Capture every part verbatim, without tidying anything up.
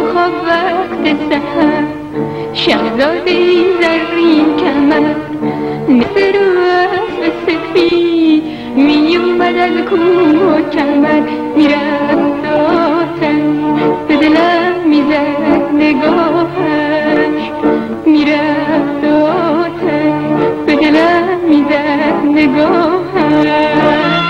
خواب وقت سحر، شهزاده زرین کمر مثل رو اسب سفید می اومد از کوه و کمر، میرفت آتش به دلم میزد نگاهش، میرفت آتش به دلم میزد نگاهش.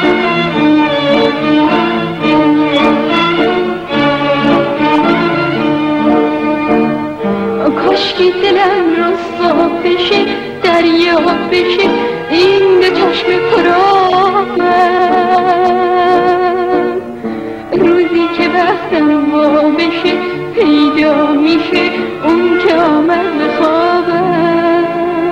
کاشکی دلم رسوا بشه، دریا بشه این دو چشم پرآبم، روزی که بختم وا بشه پیدا میشه اون که آمد به خوابم.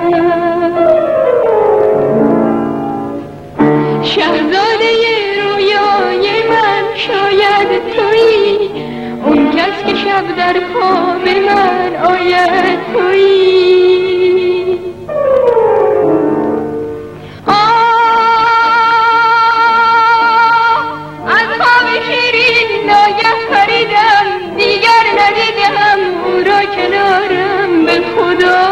شهزاده رویای من شاید تویی، اون کس که شب در خواب من آید تویی. آه از خواب شیرین ناگه پریدم، دیگر ندیدم او را کنارم به خدا.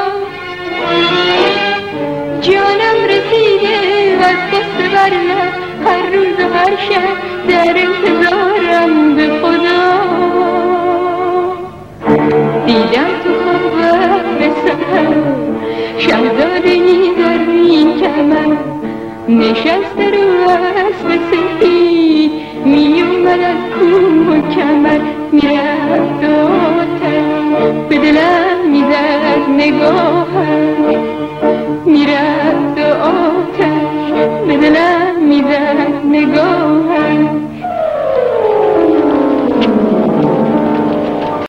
جانم رسیده از قصه برلب، هر روز و هر شب در انتظارم به خدا. دیدم تو خواب وقت سحر، شهزاده‌ای زرین کمر نشسته رو اسب سفید می اومد از کوه و کمر، میرفت آتش به دلم میزد نگاهش، میرفت آتش به دلم میزد نگاهش.